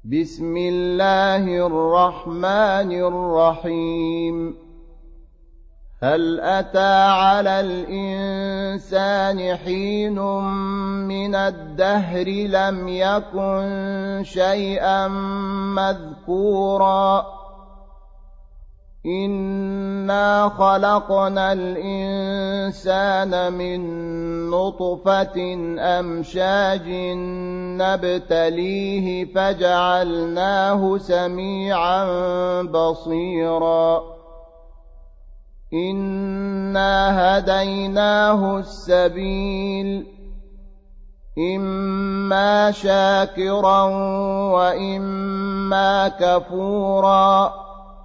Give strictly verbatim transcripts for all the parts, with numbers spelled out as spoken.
بسم الله الرحمن الرحيم هل أتى على الإنسان حين من الدهر لم يكن شيئا مذكورا إنا خلقنا الإنسان من نطفة أمشاج نبتليه فجعلناه سميعا بصيرا إنا هديناه السبيل إما شاكرا وإما كفورا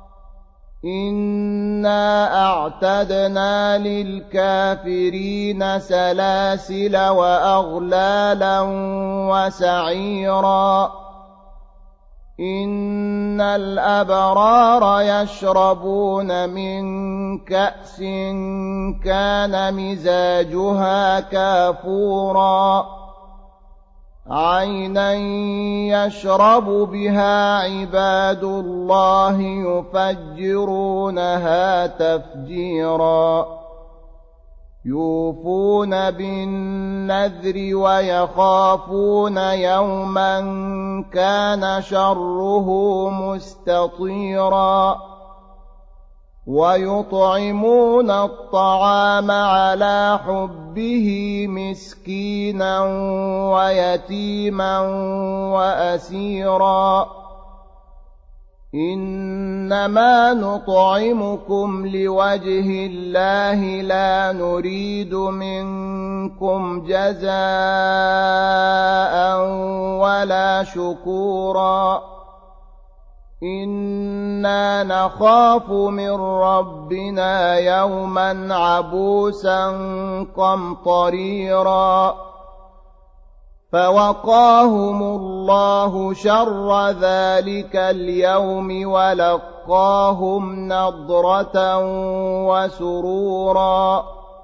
إنا أعتدنا للكافرين سلاسل وأغلالا وسعيرا إن الأبرار يشربون من كأس كان مزاجها كافورا عينا يشرب بها عباد الله يفجرونها تفجيرا يوفون بالنذر ويخافون يوما كان شره مستطيرا ويطعمون الطعام على حبه مسكينا ويتيما وأسيرا إنما نطعمكم لوجه الله لا نريد منكم جزاء ولا شكورا إنا نخاف من ربنا يوما عبوسا قمطريرا فوقاهم الله شر ذلك اليوم ولقاهم نضرة وسرورا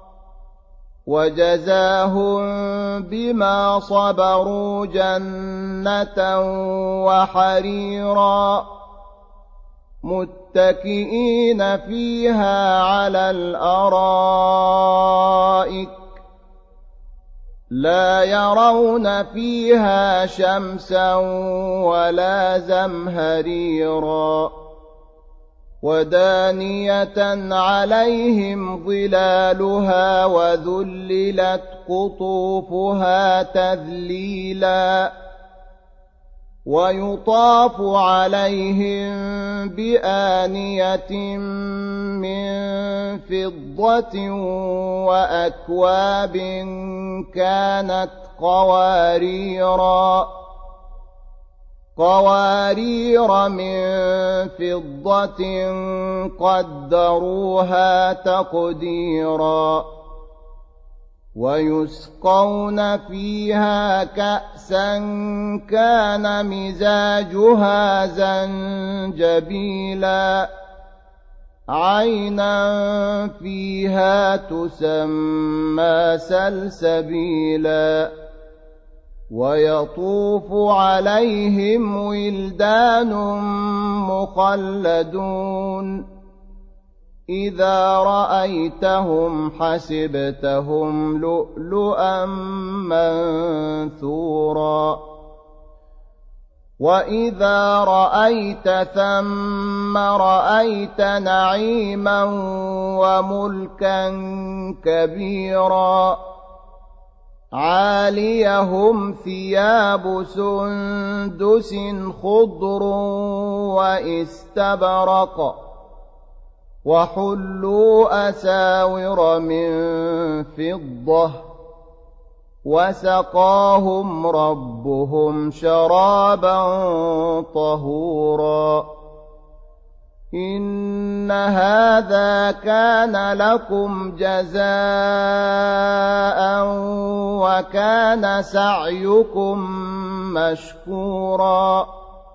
وجزاهم بما صبروا جنة وحريرا متكئين فيها على الأرائك لا يرون فيها شمسا ولا زمهريرا ودانية عليهم ظلالها وذللت قطوفها تذليلا ويطاف عليهم بآنية من فضة وأكواب كانت قواريرا قوارير من فضة قدروها تقديرا ويسقون فيها كأسا كان مزاجها زنجبيلا عينا فيها تسمى سلسبيلا ويطوف عليهم ولدان مخلدون إذا رأيتهم حسبتهم لؤلؤا منثورا وإذا رأيت ثم رأيت نعيما وملكا كبيرا عاليهم ثياب سندس خضر واستبرق وحلوا أساور من فضة وسقاهم ربهم شرابا طهورا إن هذا كان لكم جزاء وكان سعيكم مشكورا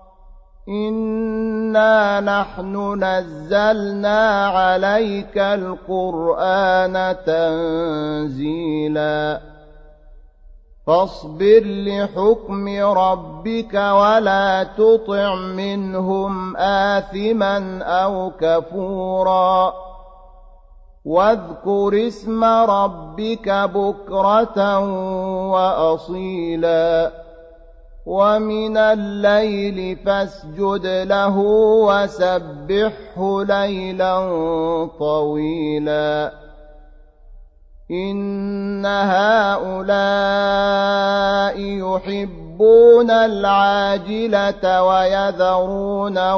إنا نحن نزلنا عليك القرآن تنزيلا فاصبر لحكم ربك ولا تطع منهم آثما أو كفورا واذكر اسم ربك بكرة وأصيلا ومن الليل فاسجد له وسبحه ليلا طويلا إن هؤلاء يحبون العاجلة ويذرون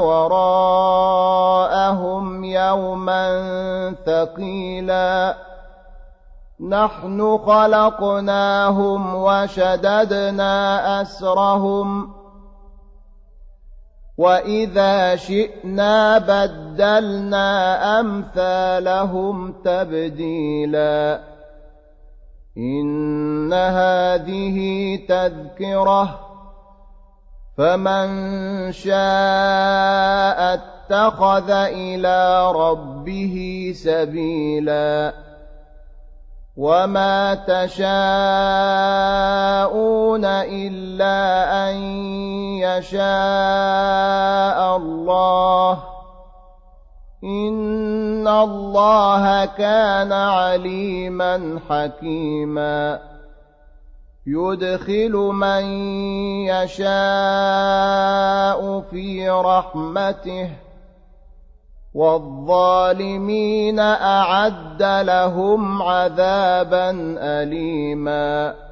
وراءهم يوما ثقيلا نحن خلقناهم وشددنا أسرهم وإذا شئنا بدلنا أمثالهم تبديلا إن هذه تذكرة فمن شاء اتخذ إلى ربه سبيلا وما تشاءون إلا أن يشاء الله إن الله كان عليما حكيما يدخل من يشاء في رحمته والظالمين أعد لهم عذابا أليما